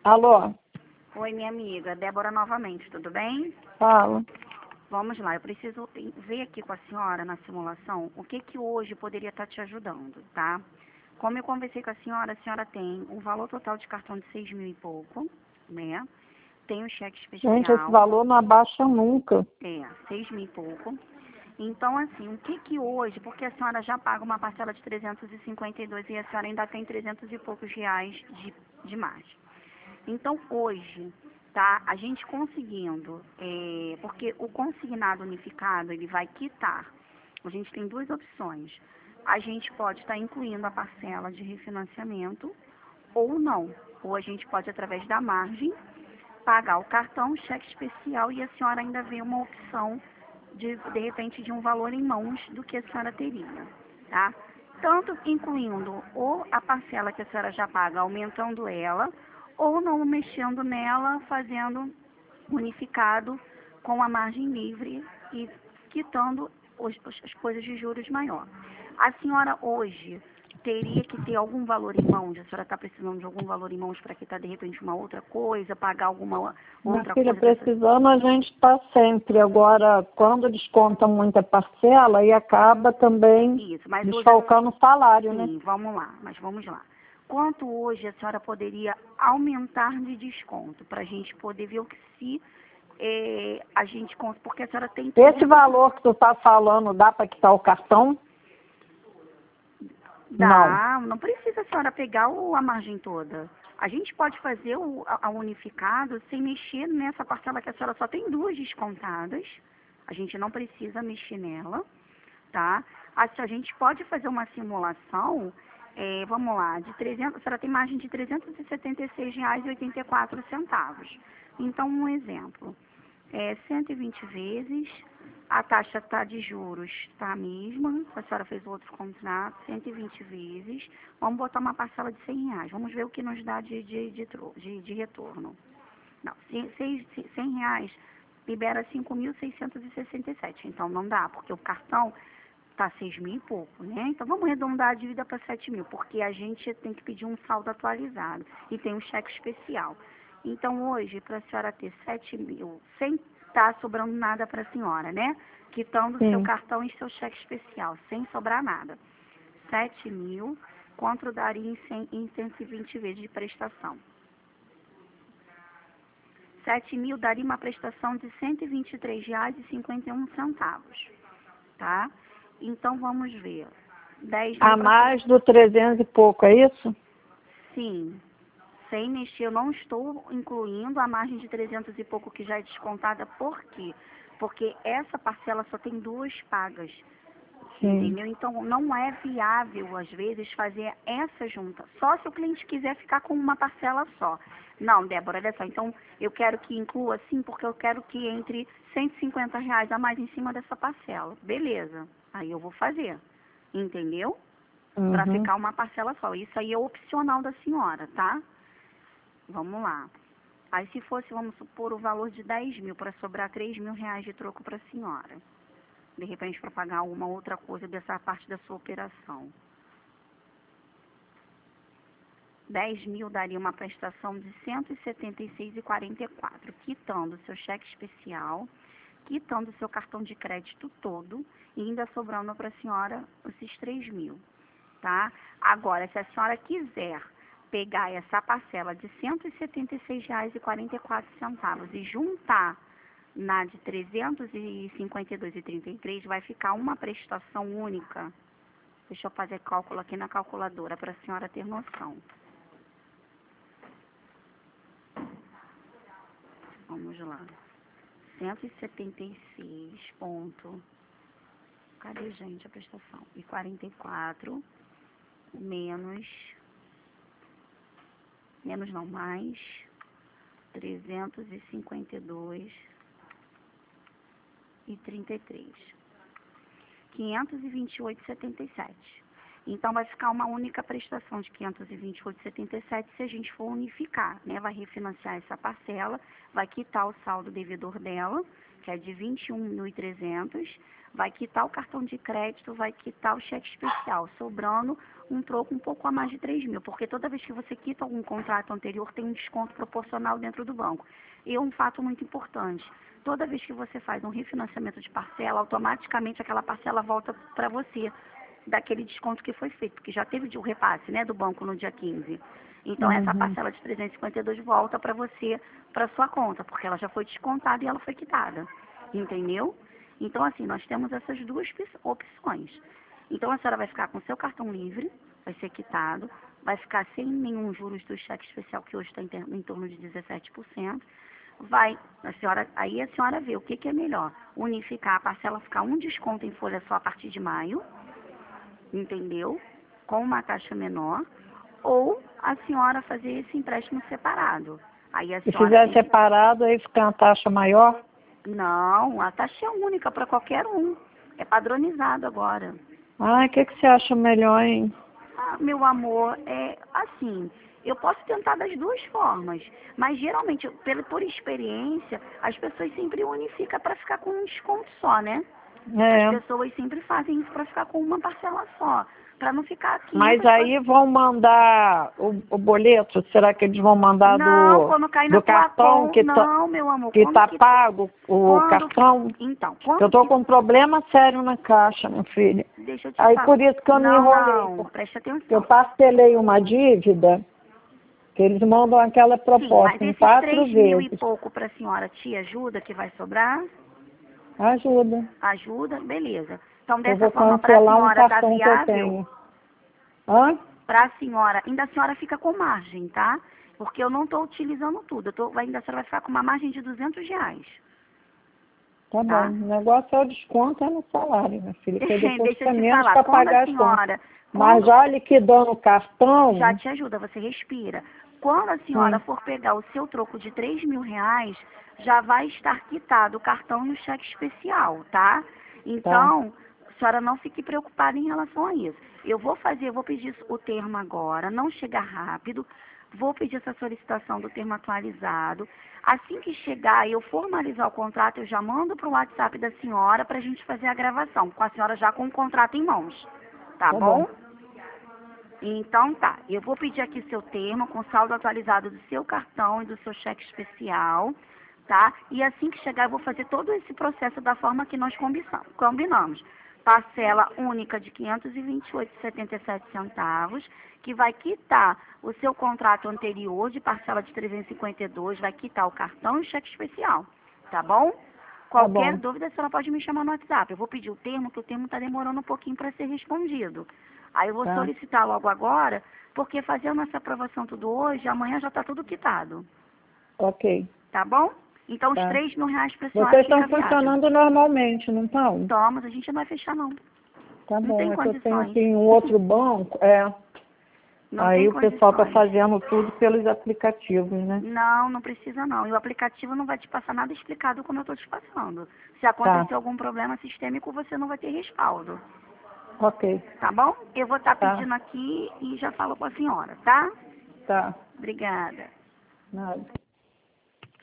Alô? Oi, minha amiga. Débora novamente, tudo bem? Fala. Vamos lá, eu preciso ver aqui com a senhora na simulação o que hoje poderia estar te ajudando, tá? Como eu conversei com a senhora tem um valor total de cartão de 6 mil e pouco, né? Tem o cheque especial. Gente, esse valor não abaixa nunca. 6 mil e pouco. Então, assim, o que hoje, porque a senhora já paga uma parcela de 352 e a senhora ainda tem 300 e poucos reais de margem. Então, hoje, tá, a gente conseguindo, porque o consignado unificado, ele vai quitar. A gente tem duas opções. A gente pode estar incluindo a parcela de refinanciamento ou não. Ou a gente pode, através da margem, pagar o cartão, cheque especial e a senhora ainda vê uma opção de repente, de um valor em mãos do que a senhora teria, tá? Tanto incluindo ou a parcela que a senhora já paga, aumentando ela, ou não mexendo nela, fazendo unificado com a margem livre e quitando as coisas de juros maior. A senhora hoje teria que ter algum valor em mãos? A senhora está precisando de algum valor em mãos para quitar, de repente, uma outra coisa, pagar alguma Minha outra filha, coisa? precisando a gente está sempre. Agora, quando desconta muita parcela, aí acaba também Isso, mas desfalcando o salário, né? Sim, vamos lá, mas vamos lá. Quanto hoje a senhora poderia aumentar de desconto, para a gente poder ver o que se a gente... Porque a senhora tem que... Esse valor que tu está falando, dá para quitar o cartão? Dá, não precisa a senhora pegar a margem toda. A gente pode fazer a unificado sem mexer nessa parcela que a senhora só tem duas descontadas. A gente não precisa mexer nela, tá? A gente pode fazer uma simulação, vamos lá, de 300, a senhora tem margem de R$ 376,84. Então, um exemplo, 120 vezes, a taxa tá de juros está a mesma, a senhora fez outro contrato, 120 vezes, vamos botar uma parcela de R$ 100, vamos ver o que nos dá de retorno. Não, R$ 100 libera 5.667, então não dá, porque o cartão tá 6 mil e pouco, né? Então vamos arredondar a dívida para 7 mil, porque a gente tem que pedir um saldo atualizado e tem um cheque especial. Então hoje, para a senhora ter 7 mil, sem estar sobrando nada para a senhora, né? Quitando seu cartão e seu cheque especial, sem sobrar nada. 7 mil, quanto daria em 120 vezes de prestação? 7 mil daria uma prestação de R$ 123,51, tá? Então, vamos ver. 10 mil... A mais do 300 e pouco, é isso? Sim. Sem mexer, eu não estou incluindo a margem de 300 e pouco que já é descontada. Por quê? Porque essa parcela só tem duas pagas. Sim. Entendeu? Então, não é viável, às vezes, fazer essa junta. Só se o cliente quiser ficar com uma parcela só. Não, Débora, olha só. Então, eu quero que inclua sim, porque eu quero que entre R$ 150 a mais em cima dessa parcela. Beleza. Aí eu vou fazer. Entendeu? Para ficar uma parcela só. Isso aí é opcional da senhora, tá? Vamos lá. Aí, se fosse, vamos supor, o valor de 10 mil, para sobrar R$ 3.000 de troco para a senhora. De repente, para pagar alguma outra coisa dessa parte da sua operação. 10 mil daria uma prestação de R$ 176,44, quitando o seu cheque especial, quitando o seu cartão de crédito todo e ainda sobrando para a senhora esses 3 mil, tá? Agora, se a senhora quiser pegar essa parcela de R$ 176,44 e juntar na de 352,33, vai ficar uma prestação única. Deixa eu fazer cálculo aqui na calculadora para a senhora ter noção. Vamos lá. 176 ponto. Cadê, gente, a prestação? E 44 mais 352 e 33. 528,77. Então, vai ficar uma única prestação de R$ 528,77 se a gente for unificar, né? Vai refinanciar essa parcela, vai quitar o saldo devedor dela, que é de R$ 21.300, vai quitar o cartão de crédito, vai quitar o cheque especial, sobrando um troco um pouco a mais de R$ 3.000, porque toda vez que você quita algum contrato anterior, tem um desconto proporcional dentro do banco. E um fato muito importante, toda vez que você faz um refinanciamento de parcela, automaticamente aquela parcela volta para você, daquele desconto que foi feito, porque já teve o repasse, né, do banco no dia 15. Então, essa parcela de 352 volta para você, para sua conta, porque ela já foi descontada e ela foi quitada. Entendeu? Então, assim, nós temos essas duas opções. Então, a senhora vai ficar com o seu cartão livre, vai ser quitado, vai ficar sem nenhum juros do cheque especial, que hoje está em torno de 17%. Aí a senhora vê o que é melhor. Unificar a parcela, ficar um desconto em folha só a partir de maio, entendeu? Com uma taxa menor, ou a senhora fazer esse empréstimo separado. Aí a Se senhora fizer separado, aí fica uma taxa maior? Não, a taxa é única para qualquer um. É padronizado agora. Ah, o que você acha melhor, hein? Ah, meu amor, é assim, eu posso tentar das duas formas, mas geralmente, por experiência, as pessoas sempre unificam para ficar com um desconto só, né? As É. pessoas sempre fazem isso para ficar com uma parcela só, para não ficar 500. Mas aí vão mandar o boleto? Será que eles vão mandar Não, quando cai na do tua cartão conta, que não, meu amor. que Quando tá pago o cartão? Então, Eu tô com um problema sério na caixa, minha filha. Deixa eu te Aí falar. por isso que eu me enrolei. Não, presta atenção. Eu parcelei uma dívida, que eles mandam aquela Sim, proposta mas em esses 4 3.000 e vezes. pouco para a senhora te ajuda, que vai sobrar? Ajuda. Ajuda? Beleza. Então, Eu dessa vou forma, para a cancelar um senhora tá cartão que eu viável? tenho. Hã? Para a senhora, ainda a senhora fica com margem, tá? Porque eu não estou utilizando tudo. Ainda a senhora vai ficar com uma margem de R$ 200. Tá bom. O negócio é o desconto no salário, minha filha. Que depois Deixa fica eu te menos falar. para Quando pagar a as contas. senhora... Mas já liquidando o cartão... Já te ajuda, você respira. Quando a senhora for pegar o seu troco de R$ 3.000, já vai estar quitado o cartão e o cheque especial, tá? Então, a senhora não fique preocupada em relação a isso. Eu vou pedir o termo agora, não chega rápido. Vou pedir essa solicitação do termo atualizado. Assim que chegar e eu formalizar o contrato, eu já mando para o WhatsApp da senhora para a gente fazer a gravação, com a senhora já com o contrato em mãos. Tá bom? Então tá, eu vou pedir aqui seu termo com saldo atualizado do seu cartão e do seu cheque especial, tá? E assim que chegar eu vou fazer todo esse processo da forma que nós combinamos. Parcela única de R$ 528,77, que vai quitar o seu contrato anterior de parcela de 352, vai quitar o cartão e o cheque especial, tá bom? Qualquer dúvida, a senhora pode me chamar no WhatsApp. Eu vou pedir o termo, que o termo está demorando um pouquinho para ser respondido. Aí eu vou solicitar logo agora, porque fazendo essa aprovação tudo hoje, amanhã já está tudo quitado. Ok. Tá bom? Então, os R$ 3.000 para a senhora Vocês fica estão funcionando normalmente, não estão? Estamos, a gente não vai fechar, não. Tá Não bom, tem é que eu tenho condições. aqui um outro banco, Não aí tem o pessoal está condições. fazendo tudo pelos aplicativos, né? Não, não precisa não. E o aplicativo não vai te passar nada explicado como eu estou te passando. Se acontecer algum problema sistêmico, você não vai ter respaldo. Ok. Tá bom? Eu vou estar pedindo aqui e já falo com a senhora, tá? Tá. Obrigada. Nada.